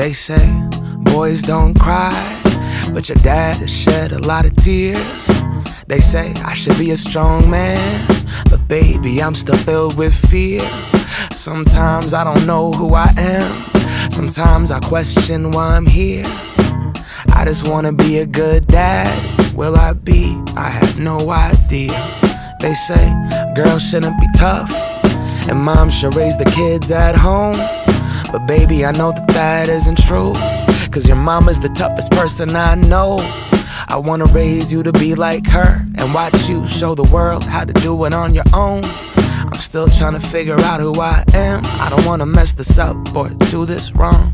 They say boys don't cry, but your dad has shed a lot of tears. They say I should be a strong man, but baby, I'm still filled with fear. Sometimes I don't know who I am. Sometimes I question why I'm here. I just wanna be a good dad. Will I be? I have no idea. They say girls shouldn't be tough, and mom should raise the kids at home. But baby, I know that that isn't true, 'cause your mama's the toughest person I know. I wanna raise you to be like her, and watch you show the world how to do it on your own. I'm still trying to figure out who I am. I don't wanna mess this up or do this wrong.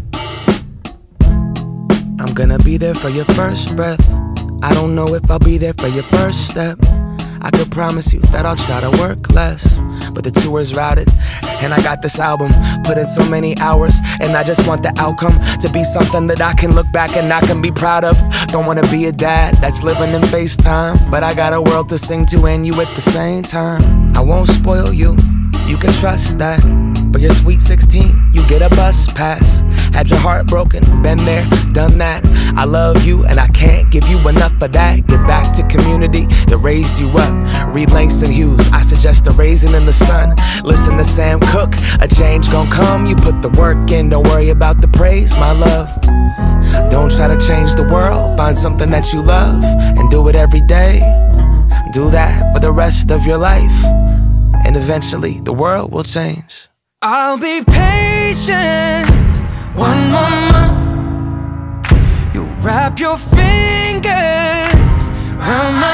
I'm gonna be there for your first breath. I don't know if I'll be there for your first step. I could promise you that I'll try to work less, but the tour's routed, and I got this album, put in so many hours, and I just want the outcome to be something that I can look back and I can be proud of. Don't wanna be a dad that's living in FaceTime, but I got a world to sing to and you at the same time. I won't spoil you, you can trust that. But you're sweet 16, you get a bus pass. Had your heart broken, been there, done that. I love you and I can't give you enough of that. Get back to community that raised you up. Read Langston Hughes, I suggest a raisin in the sun. Listen to Sam Cooke, a change gon' come. You put the work in, don't worry about the praise, my love. Don't try to change the world, find something that you love and do it every day. Do that for the rest of your life, and eventually the world will change. I'll be patient, one more month. You wrap your fingers around my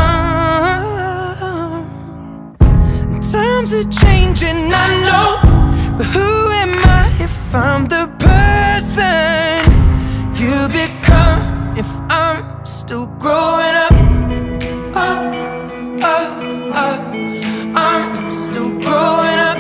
thumb. Times are changing, I know, but who am I if I'm the person you become? If I'm still growing up, I'm still growing up.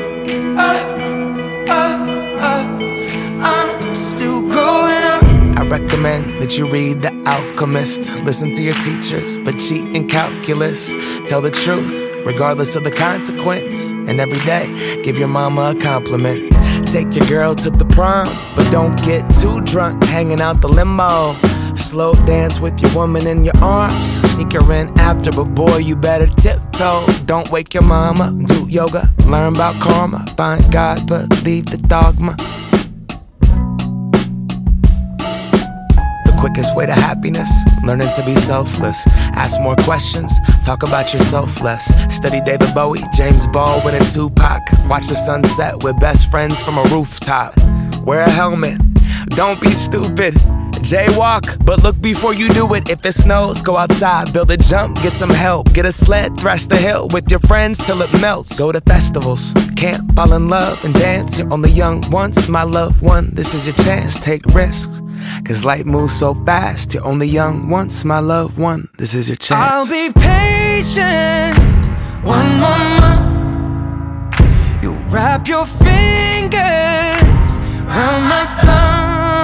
I'm still growing up. I recommend that you read The Alchemist. Listen to your teachers, but cheat in calculus. Tell the truth, regardless of the consequence. And every day, give your mama a compliment. Take your girl to the prom, but don't get too drunk hanging out the limo. Slow dance with your woman in your arms. Sneak her in after, but boy, you better tiptoe. Don't wake your mama, do yoga, learn about karma. Find God, but leave the dogma. The quickest way to happiness, learning to be selfless. Ask more questions, talk about yourself less. Study David Bowie, James Baldwin and Tupac. Watch the sunset with best friends from a rooftop. Wear a helmet, don't be stupid. Jaywalk, but look before you do it. If it snows, go outside, build a jump, get some help. Get a sled, thrash the hill with your friends till it melts. Go to festivals, camp, fall in love and dance. You're only young once, my loved one. This is your chance, take risks, 'cause life moves so fast. You're only young once, my loved one. This is your chance. I'll be patient, one more month. You wrap your fingers around my thumb.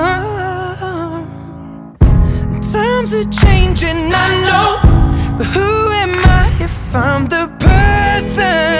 Times are changing, I know, but who am I if I'm the person